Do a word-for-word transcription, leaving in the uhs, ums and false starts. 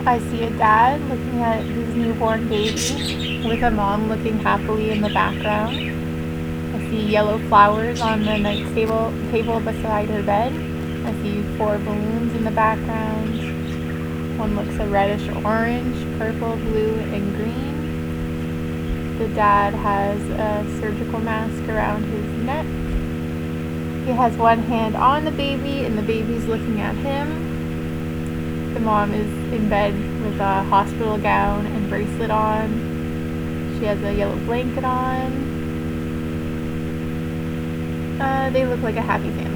I see a dad looking at his newborn baby with a mom looking happily in the background. I see yellow flowers on the night table, table beside her bed. I see four balloons in the background. One looks a reddish orange, purple, blue, and green. The dad has a surgical mask around his neck. He has one hand on the baby and the baby's looking at him. The mom is in bed with a hospital gown and bracelet on. She has a yellow blanket on. Uh, they look like a happy family.